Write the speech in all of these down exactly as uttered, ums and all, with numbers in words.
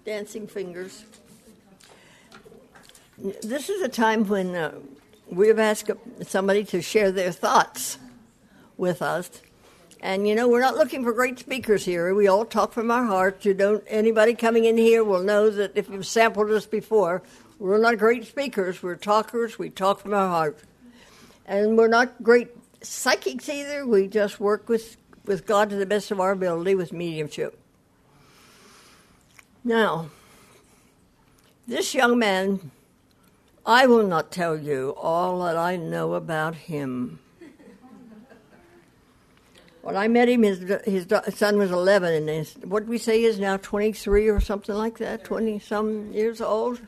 dancing fingers. This is a time when uh, we have asked somebody to share their thoughts with us. And, you know, we're not looking for great speakers here. We all talk from our hearts. You don't, anybody coming in here will know that if you've sampled us before, we're not great speakers. We're talkers. We talk from our heart. And we're not great psychics either. We just work with, with God to the best of our ability with mediumship. Now, this young man, I will not tell you all that I know about him. When I met him, his his son was eleven, and his, what did we say, is now twenty-three or something like that, twenty-some years old.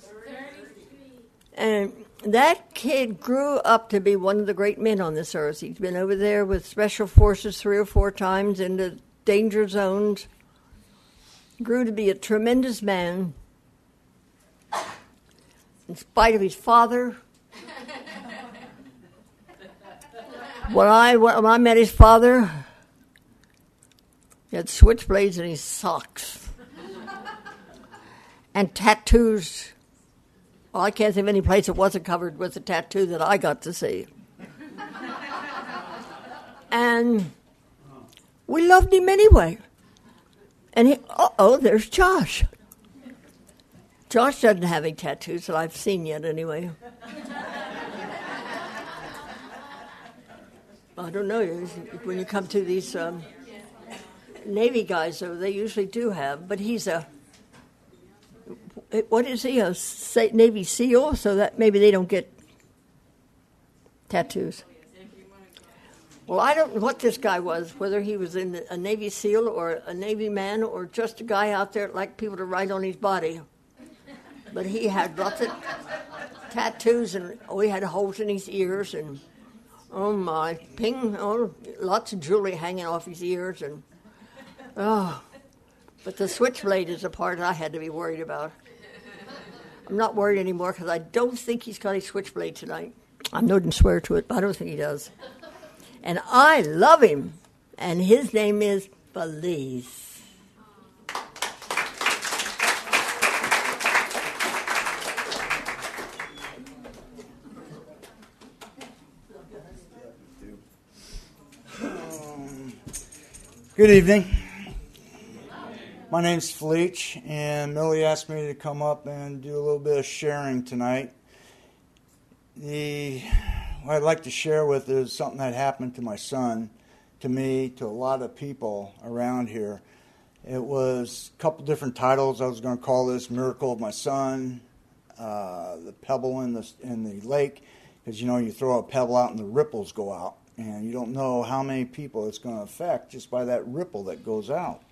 And that kid grew up to be one of the great men on this earth. He's been over there with special forces three or four times into danger zones. Grew to be a tremendous man, in spite of his father. When I, when I met his father, he had switchblades in his socks and tattoos. Well, I can't think of any place that wasn't covered with a tattoo that I got to see. And we loved him anyway. And he, uh-oh, there's Josh. Josh doesn't have any tattoos that I've seen yet anyway. I don't know, when you come to these um, Navy guys, though, they usually do have, but he's a, what is he, a Navy SEAL, so that maybe they don't get tattoos. Well, I don't know what this guy was, whether he was in a Navy SEAL or a Navy man or just a guy out there that liked people to write on his body. But he had lots of tattoos, and oh, he had holes in his ears, and oh my, ping, oh, lots of jewelry hanging off his ears, and oh, but the switchblade is the part I had to be worried about. I'm not worried anymore because I don't think he's got a switchblade tonight. I wouldn't swear to it, but I don't think he does. And I love him, and his name is Feliz. Good evening. My name's Fleach, and Millie asked me to come up and do a little bit of sharing tonight. The what I'd like to share with is something that happened to my son, to me, to a lot of people around here. It was a couple different titles. I was going to call this Miracle of My Son, uh, the pebble in the, in the lake, because, you know, you throw a pebble out and the ripples go out. And you don't know how many people it's going to affect just by that ripple that goes out.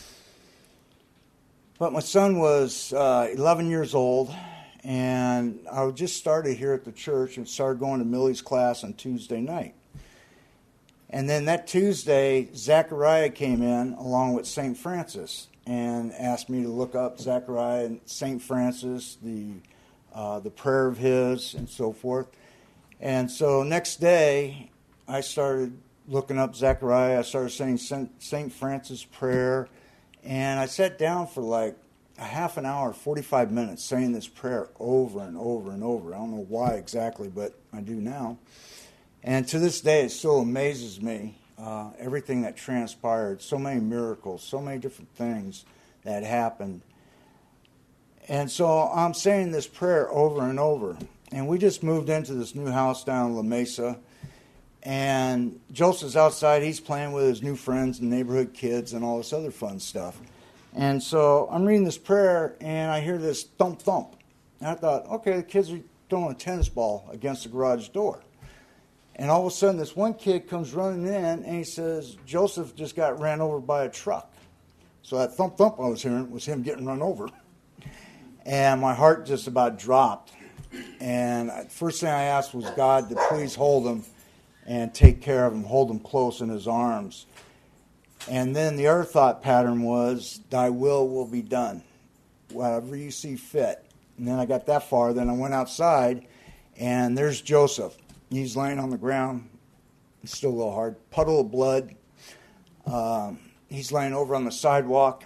But my son was uh, eleven years old, and I just started here at the church and started going to Millie's class on Tuesday night. And then that Tuesday, Zechariah came in along with Saint Francis and asked me to look up Zechariah and Saint Francis, the uh, the prayer of his, and so forth. And so next day, I started looking up Zechariah. I started saying Saint Francis prayer, and I sat down for like a half an hour, forty-five minutes, saying this prayer over and over and over. I don't know why exactly, but I do now. And to this day, it still amazes me, uh, everything that transpired, so many miracles, so many different things that happened. And so I'm saying this prayer over and over. And we just moved into this new house down in La Mesa. And Joseph's outside, he's playing with his new friends and neighborhood kids and all this other fun stuff. And so I'm reading this prayer, and I hear this thump thump. And I thought, okay, the kids are throwing a tennis ball against the garage door. And all of a sudden, this one kid comes running in, and he says, Joseph just got ran over by a truck. So that thump thump I was hearing was him getting run over. And my heart just about dropped. And first thing I asked was God to please hold him and take care of him, hold him close in his arms. And then the other thought pattern was, thy will will be done, whatever you see fit. And then I got that far, then I went outside, and there's Joseph. He's laying on the ground, it's still a little hard, puddle of blood. Um, he's laying over on the sidewalk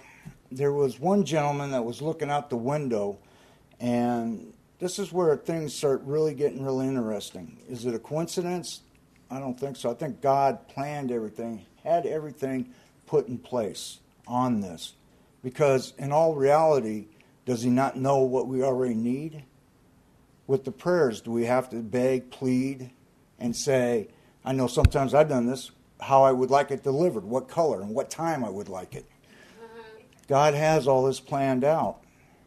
there was one gentleman that was looking out the window, and this is where things start really getting really interesting. Is it a coincidence? I don't think so. I think God planned everything, had everything put in place on this. Because in all reality, does he not know what we already need? With the prayers, do we have to beg, plead, and say, I know sometimes I've done this, how I would like it delivered, what color, and what time I would like it. God has all this planned out.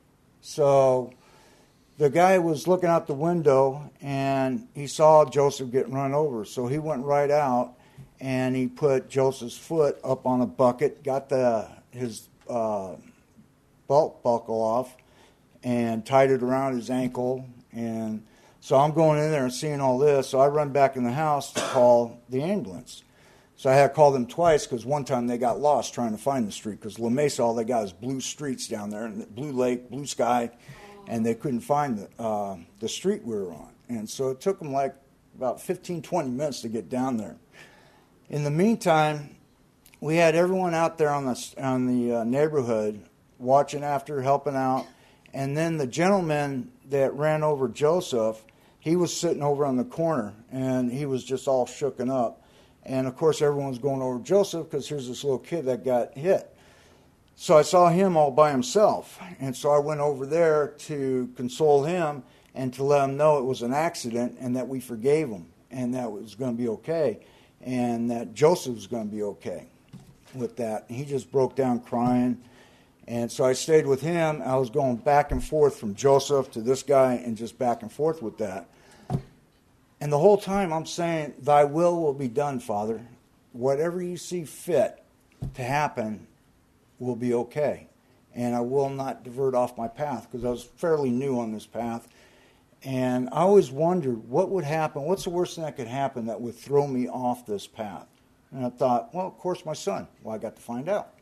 So the guy was looking out the window, and he saw Joseph get run over. So he went right out, and he put Joseph's foot up on a bucket, got the his uh, belt buckle off, and tied it around his ankle. And so I'm going in there and seeing all this. So I run back in the house to call the ambulance. So I had to call them twice because one time they got lost trying to find the street, because La Mesa, all they got is blue streets down there, and blue lake, blue sky, and they couldn't find the, uh, the street we were on. And so it took them like about fifteen, twenty minutes to get down there. In the meantime, we had everyone out there on the, on the uh, neighborhood watching after, helping out. And then the gentleman that ran over Joseph, he was sitting over on the corner, and he was just all shooken up. And, of course, everyone's going over Joseph because here's this little kid that got hit. So I saw him all by himself. And so I went over there to console him and to let him know it was an accident and that we forgave him and that it was going to be okay and that Joseph was going to be okay with that. And he just broke down crying. And so I stayed with him. I was going back and forth from Joseph to this guy and just back and forth with that. And the whole time I'm saying, thy will will be done, Father. Whatever you see fit to happen will be okay. And I will not divert off my path, because I was fairly new on this path. And I always wondered what would happen, what's the worst thing that could happen that would throw me off this path? And I thought, well, of course, my son. Well, I got to find out.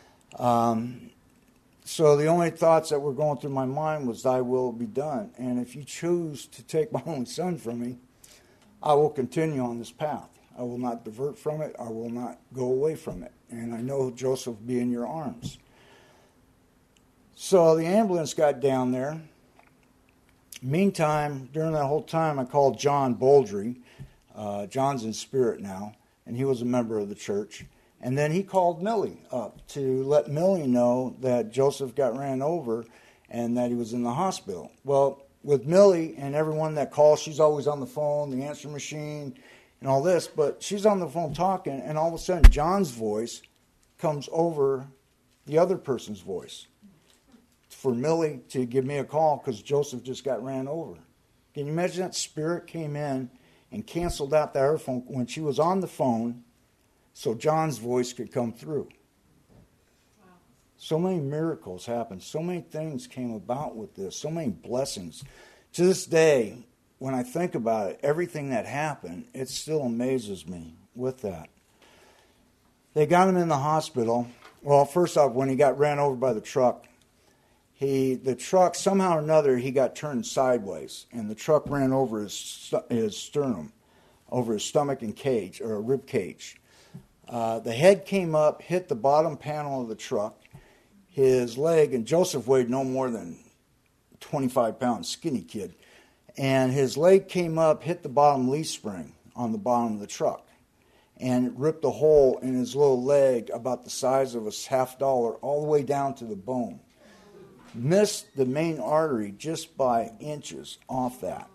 Um, so the only thoughts that were going through my mind was, thy will be done. And if you choose to take my only son from me, I will continue on this path. I will not divert from it. I will not go away from it. And I know Joseph will be in your arms. So the ambulance got down there. Meantime, during that whole time, I called John Boldry. Uh, John's in spirit now, and he was a member of the church. And then he called Millie up to let Millie know that Joseph got ran over and that he was in the hospital. Well, with Millie and everyone that calls, she's always on the phone, the answer machine, and all this. But she's on the phone talking, and all of a sudden, John's voice comes over the other person's voice for Millie to give me a call because Joseph just got ran over. Can you imagine that spirit came in and canceled out the other phone when she was on the phone so John's voice could come through? So many miracles happened. So many things came about with this. So many blessings. To this day, when I think about it, everything that happened, it still amazes me with that. They got him in the hospital. Well, first off, when he got ran over by the truck, he the truck, somehow or another, he got turned sideways. And the truck ran over his, his sternum, over his stomach and cage, or a rib cage. Uh, the head came up, hit the bottom panel of the truck. His leg, and Joseph weighed no more than twenty-five pounds, skinny kid. And his leg came up, hit the bottom leaf spring on the bottom of the truck. And it ripped a hole in his little leg about the size of a half dollar all the way down to the bone. Missed the main artery just by inches off that.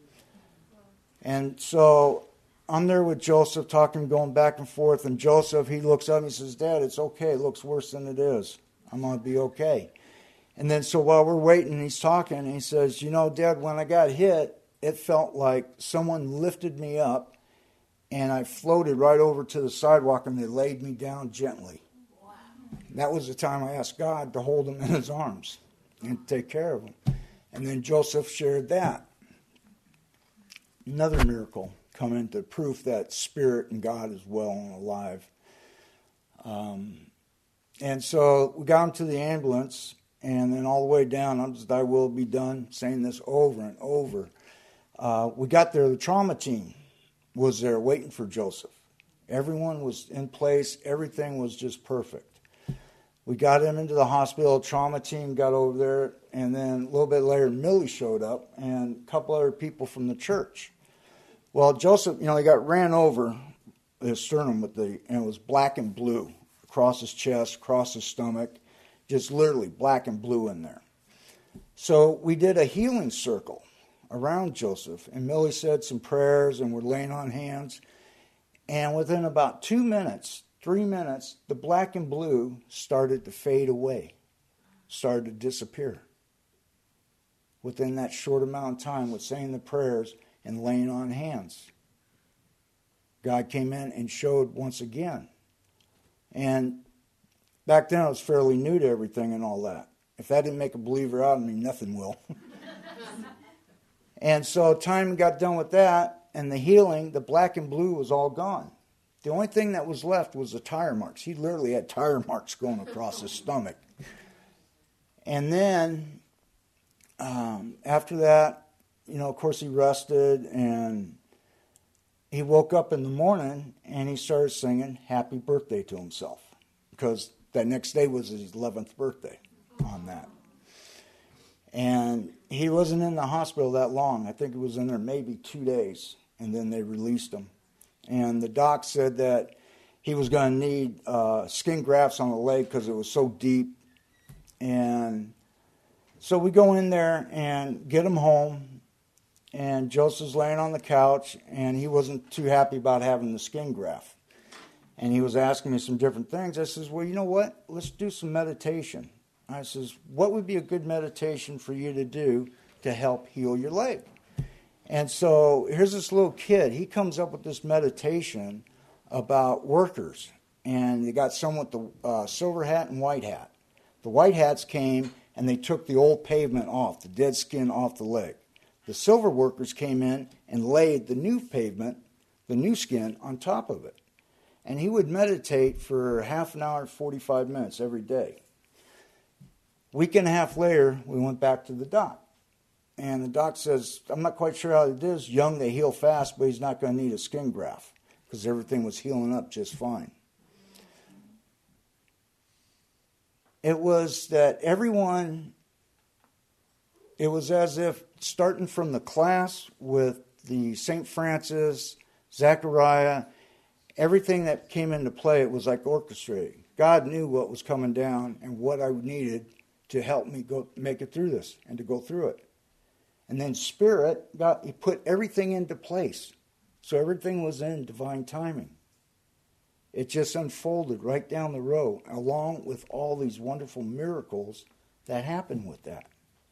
And so I'm there with Joseph, talking, going back and forth. And Joseph, he looks up and he says, Dad, it's okay. It looks worse than it is. I'm going to be okay. And then so while we're waiting, he's talking, and he says, you know, Dad, when I got hit, it felt like someone lifted me up, and I floated right over to the sidewalk, and they laid me down gently. Wow. That was the time I asked God to hold him in his arms and take care of him. And then Joseph shared that. Another miracle coming to proof that Spirit and God is well and alive. Um... And so we got him to the ambulance, and then all the way down, I'm just, thy will be done, saying this over and over. Uh, we got there, the trauma team was there waiting for Joseph. Everyone was in place. Everything was just perfect. We got him into the hospital. Trauma team got over there. And then a little bit later, Millie showed up and a couple other people from the church. Well, Joseph, you know, he got ran over his sternum with the, and it was black and blue across his chest, across his stomach, just literally black and blue in there. So we did a healing circle around Joseph, and Millie said some prayers, and we're laying on hands. And within about two minutes, three minutes, the black and blue started to fade away, started to disappear. Within that short amount of time with saying the prayers and laying on hands. God came in and showed once again. And back then I was fairly new to everything and all that. If that didn't make a believer out of me, nothing will. And so time got done with that, and the healing, the black and blue was all gone. The only thing that was left was the tire marks. He literally had tire marks going across his stomach. And then um, after that, you know, of course he rested, and he woke up in the morning and he started singing happy birthday to himself, because that next day was his eleventh birthday on that. And he wasn't in the hospital that long. I think he was in there maybe two days, and then they released him. And the doc said that he was going to need uh, skin grafts on the leg because it was so deep. And so we go in there and get him home, and Joseph's laying on the couch, and he wasn't too happy about having the skin graft. And he was asking me some different things. I says, well, you know what? Let's do some meditation. I says, what would be a good meditation for you to do to help heal your leg? And so here's this little kid. He comes up with this meditation about workers. And they got some with the uh, silver hat and white hat. The white hats came and they took the old pavement off, the dead skin off the leg. The silver workers came in and laid the new pavement, the new skin, on top of it. And he would meditate for half an hour, forty-five minutes every day. Week and a half later, we went back to the doc. And the doc says, I'm not quite sure how it is. Young, they heal fast, but he's not going to need a skin graft because everything was healing up just fine. It was that everyone, it was as if starting from the class with the Saint Francis, Zechariah, everything that came into play, it was like orchestrating. God knew what was coming down and what I needed to help me go make it through this and to go through it. And then Spirit, God, He put everything into place. So everything was in divine timing. It just unfolded right down the road, along with all these wonderful miracles that happened with that.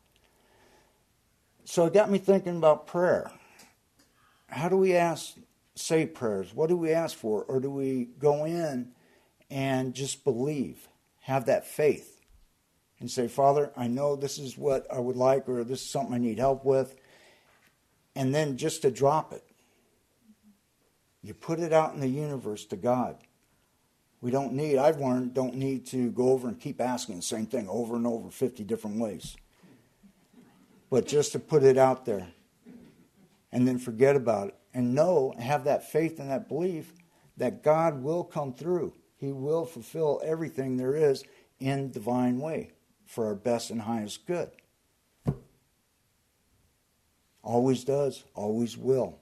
So it got me thinking about prayer. How do we ask, say prayers? What do we ask for? Or do we go in and just believe, have that faith? And say, Father, I know this is what I would like, or this is something I need help with. And then just to drop it. You put it out in the universe to God. We don't need, I've learned, don't need to go over and keep asking the same thing over and over fifty different ways. But just to put it out there. And then forget about it. And know, have that faith and that belief that God will come through. He will fulfill everything there is in divine way. For our best and highest good. Always does, always will.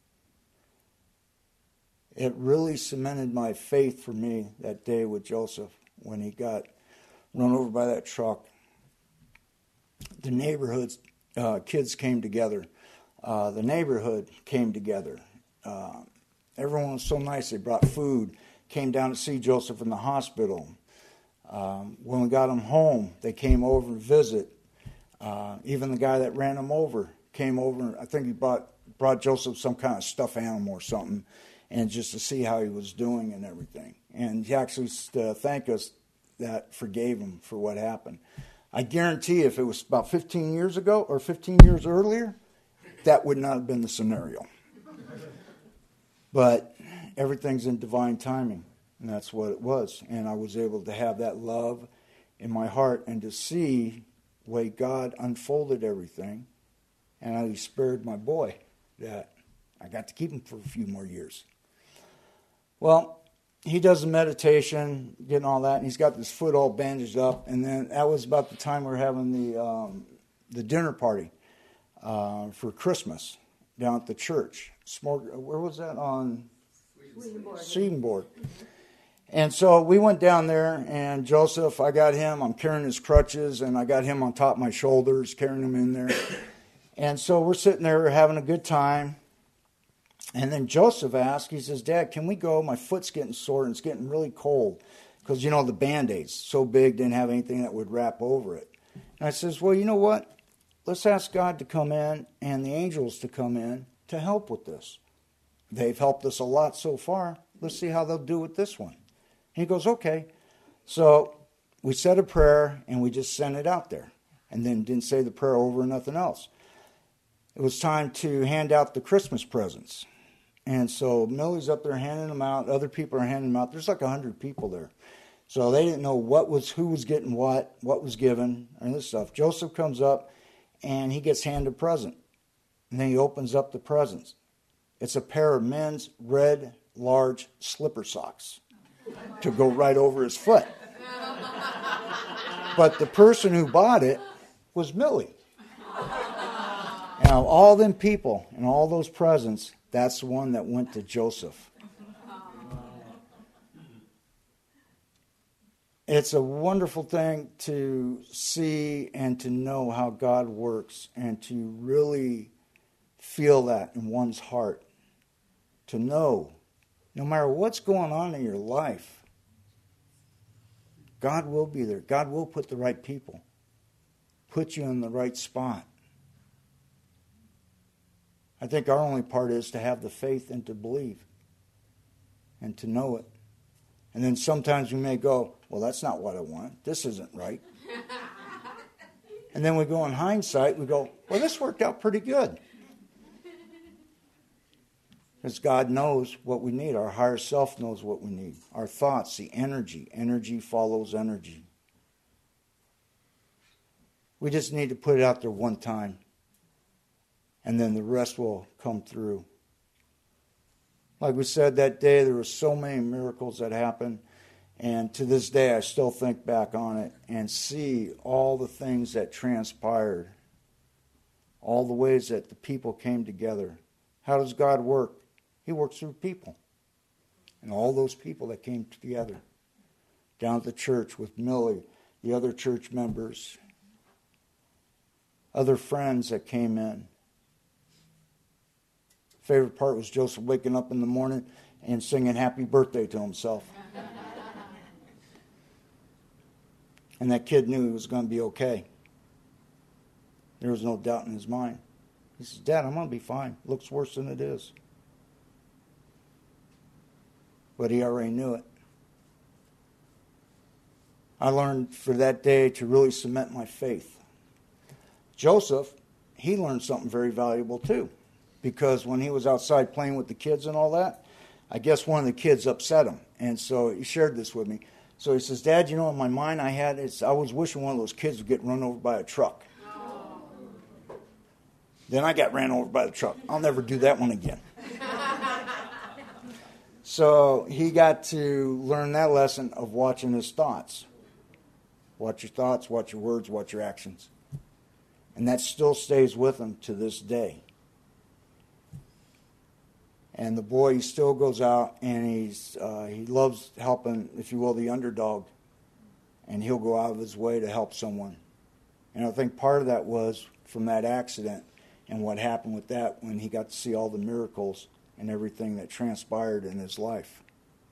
It really cemented my faith for me that day with Joseph when he got run over by that truck. The neighborhood uh, kids came together. Uh, the neighborhood came together. Uh, everyone was so nice. They brought food, came down to see Joseph in the hospital. Um, when we got him home, they came over and visit. Uh, even the guy that ran him over came over. I think he brought brought Joseph some kind of stuffed animal or something, and just to see how he was doing and everything. And he actually uh, thanked us that forgave him for what happened. I guarantee if it was about fifteen years ago or fifteen years earlier, that would not have been the scenario. But everything's in divine timing. And that's what it was. And I was able to have that love in my heart and to see the way God unfolded everything. And how He spared my boy that I got to keep him for a few more years. Well, he does the meditation, getting all that, and he's got his foot all bandaged up. And then that was about the time we were having the um, the dinner party uh, for Christmas down at the church. Smorg- where was that? On Swedenborg. And so we went down there, and Joseph, I got him, I'm carrying his crutches, and I got him on top of my shoulders, carrying him in there. And so we're sitting there, we're having a good time. And then Joseph asked, he says, Dad, can we go? My foot's getting sore, and it's getting really cold. Because, you know, the Band-Aids, so big, didn't have anything that would wrap over it. And I says, well, you know what? Let's ask God to come in and the angels to come in to help with this. They've helped us a lot so far. Let's see how they'll do with this one. He goes, okay. So we said a prayer, and we just sent it out there. And then didn't say the prayer over or nothing else. It was time to hand out the Christmas presents. And so Millie's up there handing them out. Other people are handing them out. There's like a hundred people there. So they didn't know what was, who was getting what, what was given, and this stuff. Joseph comes up, and he gets handed a present. And then he opens up the presents. It's a pair of men's red, large slipper socks to go right over his foot. But the person who bought it was Millie. Now, all them people and all those presents, that's the one that went to Joseph. It's a wonderful thing to see and to know how God works and to really feel that in one's heart. To know, no matter what's going on in your life, God will be there. God will put the right people, put you in the right spot. I think our only part is to have the faith and to believe and to know it. And then sometimes we may go, well, that's not what I want. This isn't right. And then we go in hindsight, we go, well, this worked out pretty good. Because God knows what we need. Our higher self knows what we need. Our thoughts, the energy. Energy follows energy. We just need to put it out there one time. And then the rest will come through. Like we said that day, there were so many miracles that happened. And to this day, I still think back on it and see all the things that transpired. All the ways that the people came together. How does God work? He works through people. And all those people that came together down at the church with Millie, the other church members, other friends that came in. Favorite part was Joseph waking up in the morning and singing happy birthday to himself. And that kid knew he was going to be okay. There was no doubt in his mind. He says, Dad, I'm going to be fine. It looks worse than it is. But he already knew it. I learned for that day to really cement my faith. Joseph, he learned something very valuable too. Because when he was outside playing with the kids and all that, I guess one of the kids upset him. And so he shared this with me. So he says, Dad, you know, in my mind I had, it's, I was wishing one of those kids would get run over by a truck. Oh. Then I got ran over by the truck. I'll never do that one again. So he got to learn that lesson of watching his thoughts. Watch your thoughts, watch your words, watch your actions. And that still stays with him to this day. And the boy, he still goes out and he's uh, he loves helping, if you will, the underdog. And he'll go out of his way to help someone. And I think part of that was from that accident and what happened with that when he got to see all the miracles and everything that transpired in his life.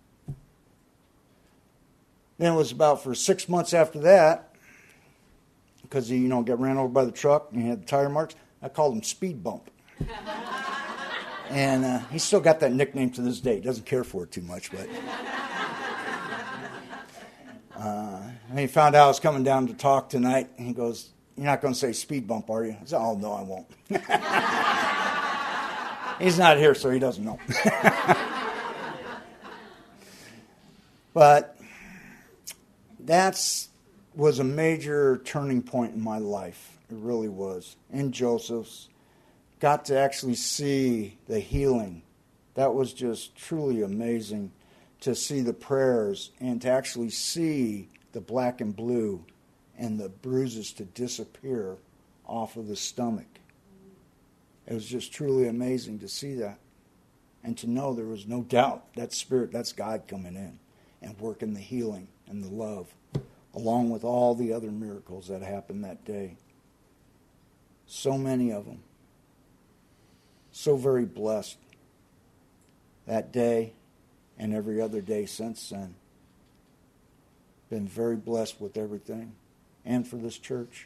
Then it was about for six months after that, because he, you know, got ran over by the truck and he had the tire marks, I called him Speed Bump. And uh, he's still got that nickname to this day. He doesn't care for it too much, but... Uh, and he found out I was coming down to talk tonight, and he goes, you're not going to say Speed Bump, are you? I said, oh, no, I won't. He's not here, so he doesn't know. But that was a major turning point in my life. It really was. In Joseph's. Got to actually see the healing. That was just truly amazing to see the prayers and to actually see the black and blue and the bruises to disappear off of the stomach. It was just truly amazing to see that and to know there was no doubt that spirit, that's God coming in and working the healing and the love, along with all the other miracles that happened that day. So many of them. So very blessed that day and every other day since then. Been very blessed with everything and for this church.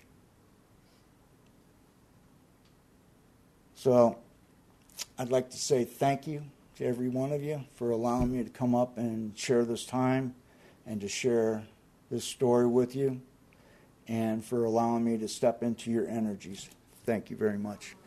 So I'd like to say thank you to every one of you for allowing me to come up and share this time and to share this story with you and for allowing me to step into your energies. Thank you very much.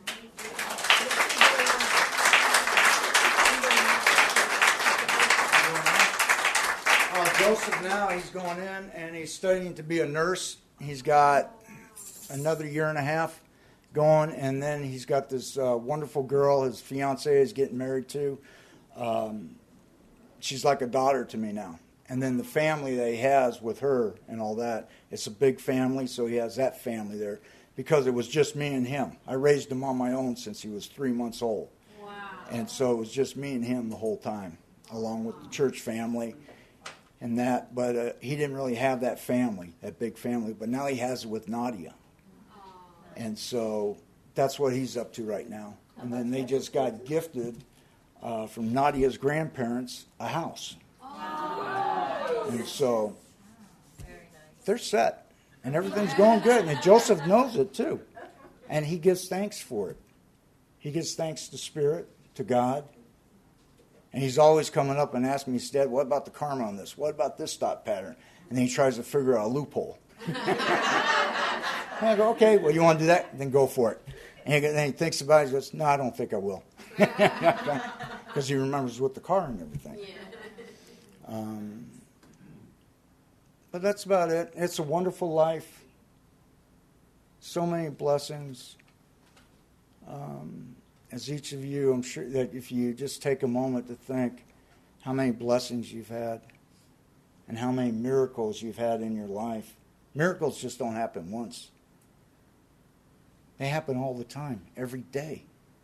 Uh, Joseph now, he's going in and he's studying to be a nurse. He's got another year and a half going, and then he's got this uh, wonderful girl his fiancée is getting married to. Um, she's like a daughter to me now. And then the family that he has with her and all that, it's a big family, so he has that family there because it was just me and him. I raised him on my own since he was three months old. Wow. And so it was just me and him the whole time, along with the church family and that. But uh, he didn't really have that family, that big family, but now he has it with Nadia. And so that's what he's up to right now. And then they just got gifted uh, from Nadia's grandparents a house. And so they're set. And everything's going good. And Joseph knows it too. And he gives thanks for it. He gives thanks to Spirit, to God. And he's always coming up and asking me, Dad, what about the karma on this? What about this thought pattern? And then he tries to figure out a loophole. And I go, okay, well, you want to do that? Then go for it. And then he thinks about it. He goes, no, I don't think I will. Because he remembers with the car and everything. Yeah. Um, but that's about it. It's a wonderful life. So many blessings. Um, as each of you, I'm sure that if you just take a moment to think how many blessings you've had and how many miracles you've had in your life. Miracles just don't happen once. They happen all the time, every day.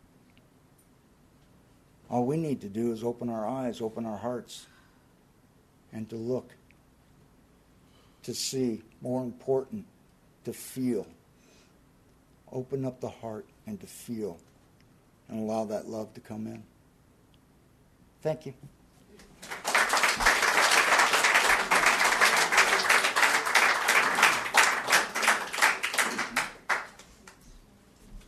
All we need to do is open our eyes, open our hearts, and to look, to see, more important, to feel. Open up the heart and to feel, and allow that love to come in. Thank you.